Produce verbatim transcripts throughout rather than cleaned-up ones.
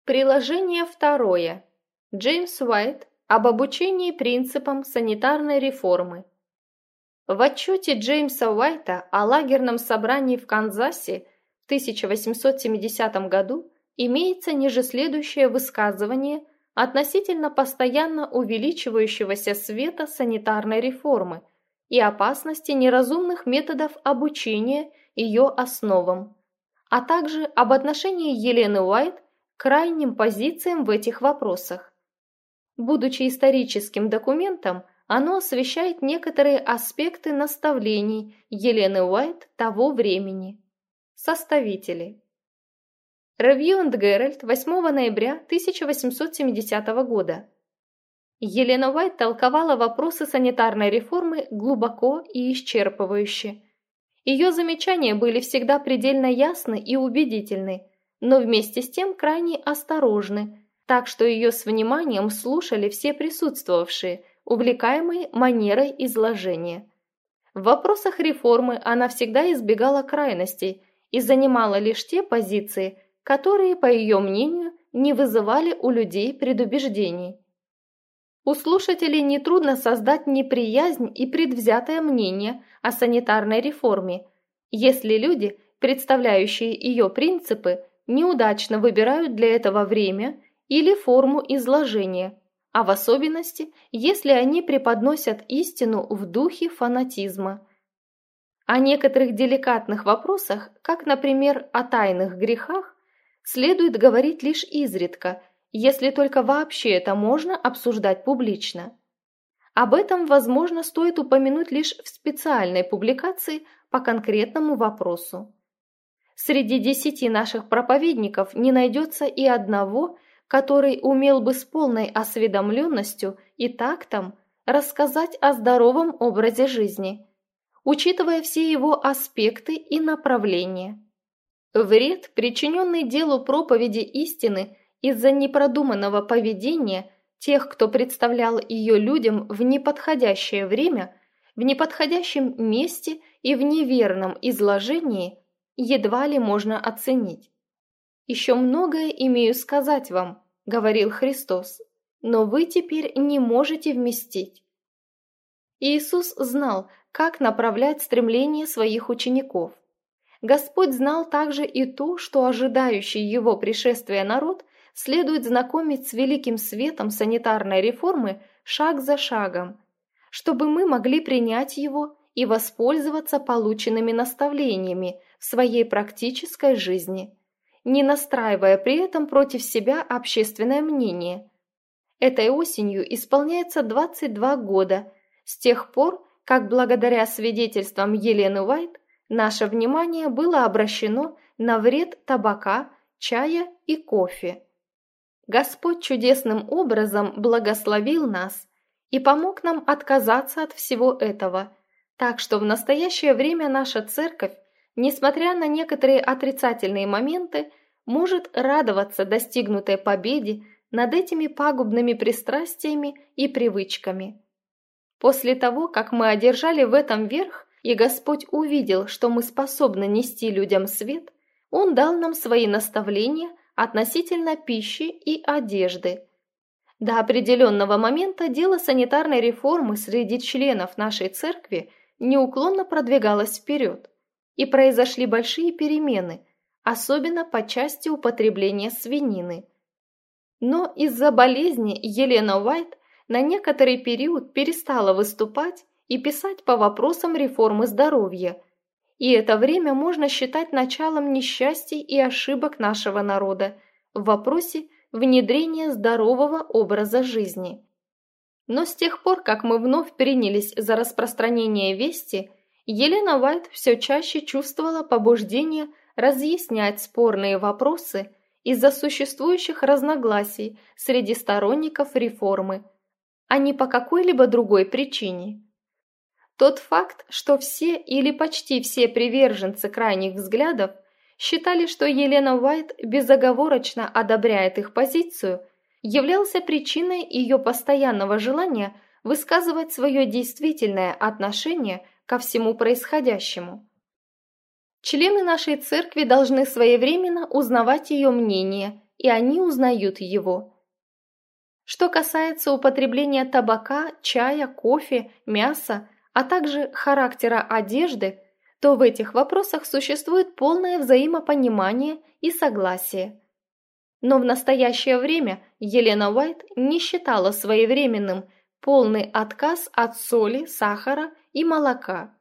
Приложение второе. Джеймс Уайт об обучении принципам санитарной реформы. В отчете Джеймса Уайта о лагерном собрании в Канзасе в тысяча восемьсот семидесятом году имеется ниже следующее высказывание относительно постоянно увеличивающегося света санитарной реформы и опасности неразумных методов обучения ее основам, а также об отношении Елены Уайт к крайним позициям в этих вопросах. Будучи историческим документом, оно освещает некоторые аспекты наставлений Елены Уайт того времени. Составители. Review and Herald, восьмого ноября тысяча восемьсот семидесятого года. Елена Уайт толковала вопросы санитарной реформы глубоко и исчерпывающе. Ее замечания были всегда предельно ясны и убедительны, но вместе с тем крайне осторожны, так что ее с вниманием слушали все присутствовавшие, увлекаемые манерой изложения. В вопросах реформы она всегда избегала крайностей и занимала лишь те позиции, которые, по ее мнению, не вызывали у людей предубеждений. У слушателей нетрудно создать неприязнь и предвзятое мнение о санитарной реформе, если люди, представляющие ее принципы, неудачно выбирают для этого время или форму изложения, а в особенности, если они преподносят истину в духе фанатизма. О некоторых деликатных вопросах, как, например, о тайных грехах, следует говорить лишь изредка, если только вообще это можно обсуждать публично. Об этом, возможно, стоит упомянуть лишь в специальной публикации по конкретному вопросу. Среди десяти наших проповедников не найдется и одного, который умел бы с полной осведомленностью и тактом рассказать о здоровом образе жизни, учитывая все его аспекты и направления. Вред, причиненный делу проповеди истины из-за непродуманного поведения тех, кто представлял ее людям в неподходящее время, в неподходящем месте и в неверном изложении, едва ли можно оценить. «Еще многое имею сказать вам», — говорил Христос, «но вы теперь не можете вместить». Иисус знал, как направлять стремления своих учеников. Господь знал также и то, что ожидающий его пришествия народ следует знакомить с великим светом санитарной реформы шаг за шагом, чтобы мы могли принять его и воспользоваться полученными наставлениями в своей практической жизни, не настраивая при этом против себя общественное мнение. Этой осенью исполняется двадцать два года с тех пор, как благодаря свидетельствам Елены Уайт наше внимание было обращено на вред табака, чая и кофе. Господь чудесным образом благословил нас и помог нам отказаться от всего этого, так что в настоящее время наша церковь, несмотря на некоторые отрицательные моменты, может радоваться достигнутой победе над этими пагубными пристрастиями и привычками. После того, как мы одержали в этом верх, и Господь увидел, что мы способны нести людям свет, Он дал нам свои наставления относительно пищи и одежды. До определенного момента дело санитарной реформы среди членов нашей церкви неуклонно продвигалось вперед, и произошли большие перемены, особенно по части употребления свинины. Но из-за болезни Елена Уайт на некоторый период перестала выступать и писать по вопросам реформы здоровья, и это время можно считать началом несчастий и ошибок нашего народа в вопросе внедрения здорового образа жизни. Но с тех пор, как мы вновь принялись за распространение вести, Елена Уайт все чаще чувствовала побуждение разъяснять спорные вопросы из-за существующих разногласий среди сторонников реформы, а не по какой-либо другой причине. Тот факт, что все или почти все приверженцы крайних взглядов считали, что Елена Уайт безоговорочно одобряет их позицию, являлся причиной ее постоянного желания высказывать свое действительное отношение ко всему происходящему. Члены нашей церкви должны своевременно узнавать ее мнение и они узнают его. Что касается употребления табака, чая, кофе, мяса, а также характера одежды, то в этих вопросах существует полное взаимопонимание и согласие. Но в настоящее время Елена Уайт не считала своевременным полный отказ от соли, сахара и молока.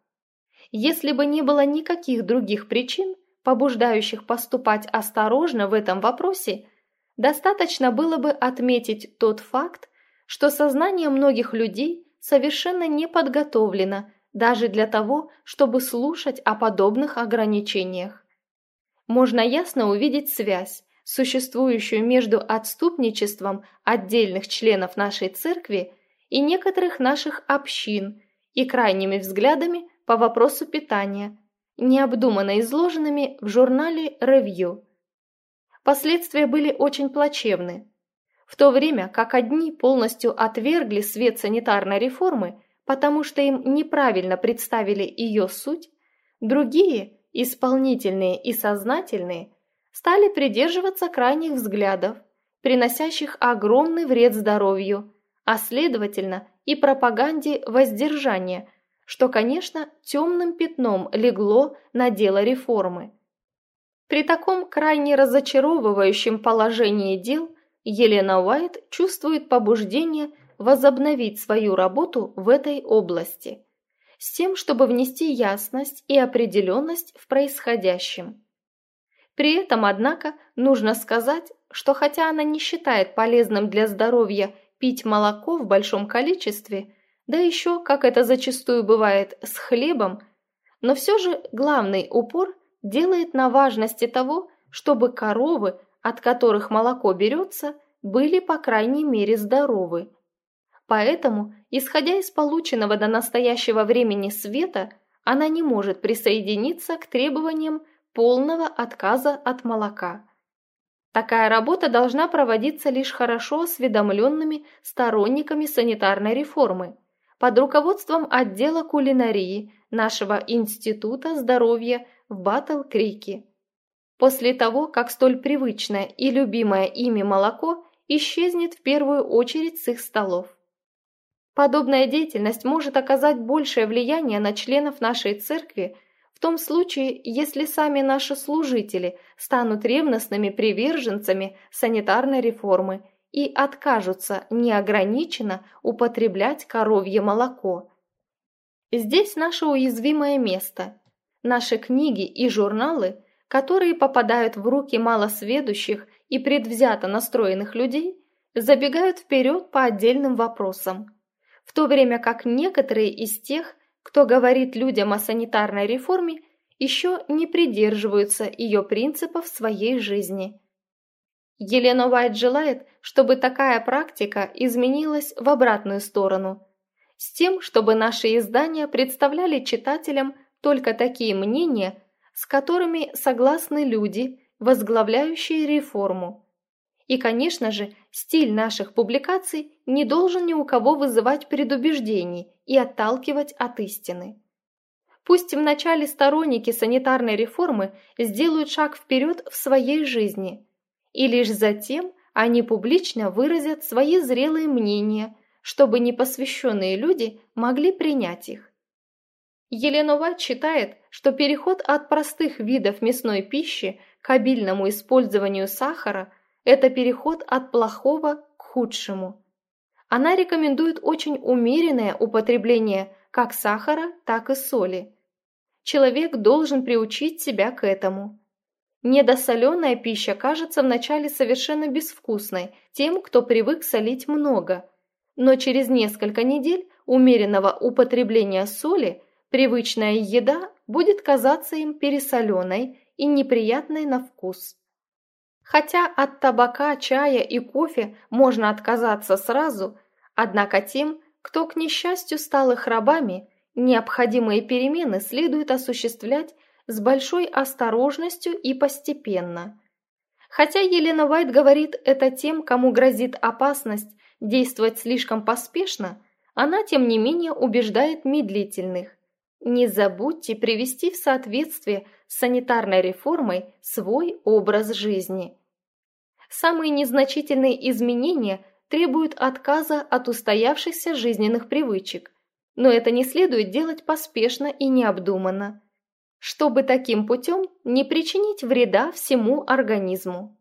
Если бы не было никаких других причин, побуждающих поступать осторожно в этом вопросе, достаточно было бы отметить тот факт, что сознание многих людей совершенно не подготовлено даже для того, чтобы слушать о подобных ограничениях. Можно ясно увидеть связь, существующую между отступничеством отдельных членов нашей церкви и некоторых наших общин и крайними взглядами по вопросу питания, необдуманно изложенными в журнале «Ревью». Последствия были очень плачевны. В то время как одни полностью отвергли свет санитарной реформы, потому что им неправильно представили ее суть, другие, исполнительные и сознательные, стали придерживаться крайних взглядов, приносящих огромный вред здоровью, а следовательно и пропаганде воздержания, что, конечно, темным пятном легло на дело реформы. При таком крайне разочаровывающем положении дел Елена Уайт чувствует побуждение возобновить свою работу в этой области, с тем, чтобы внести ясность и определенность в происходящем. При этом, однако, нужно сказать, что хотя она не считает полезным для здоровья пить молоко в большом количестве, да еще, как это зачастую бывает, с хлебом, но все же главный упор делает на важности того, чтобы коровы, от которых молоко берется, были по крайней мере здоровы. Поэтому, исходя из полученного до настоящего времени света, она не может присоединиться к требованиям полного отказа от молока. Такая работа должна проводиться лишь хорошо осведомленными сторонниками санитарной реформы под руководством отдела кулинарии нашего Института здоровья в Батл-Крике. После того, как столь привычное и любимое ими молоко исчезнет в первую очередь с их столов. Подобная деятельность может оказать большее влияние на членов нашей церкви в том случае, если сами наши служители станут ревностными приверженцами санитарной реформы и откажутся неограниченно употреблять коровье молоко. Здесь наше уязвимое место. Наши книги и журналы, которые попадают в руки малосведущих и предвзято настроенных людей, забегают вперед по отдельным вопросам, в то время как некоторые из тех, кто говорит людям о санитарной реформе, еще не придерживаются ее принципов в своей жизни. Елена Уайт желает, чтобы такая практика изменилась в обратную сторону, с тем, чтобы наши издания представляли читателям только такие мнения, с которыми согласны люди, возглавляющие реформу. И, конечно же, стиль наших публикаций не должен ни у кого вызывать предубеждений и отталкивать от истины. Пусть вначале сторонники санитарной реформы сделают шаг вперед в своей жизни, и лишь затем они публично выразят свои зрелые мнения, чтобы непосвященные люди могли принять их. Елена Уайт считает, что переход от простых видов мясной пищи к обильному использованию сахара – это переход от плохого к худшему. Она рекомендует очень умеренное употребление как сахара, так и соли. Человек должен приучить себя к этому. Недосоленая пища кажется вначале совершенно безвкусной тем, кто привык солить много, но через несколько недель умеренного употребления соли привычная еда будет казаться им пересоленной и неприятной на вкус. Хотя от табака, чая и кофе можно отказаться сразу, однако тем, кто, к несчастью, стал их рабами, необходимые перемены следует осуществлять с большой осторожностью и постепенно. Хотя Елена Уайт говорит это тем, кому грозит опасность действовать слишком поспешно, она, тем не менее, убеждает медлительных. Не забудьте привести в соответствие с санитарной реформой свой образ жизни. Самые незначительные изменения требуют отказа от устоявшихся жизненных привычек, но это не следует делать поспешно и необдуманно, чтобы таким путем не причинить вреда всему организму.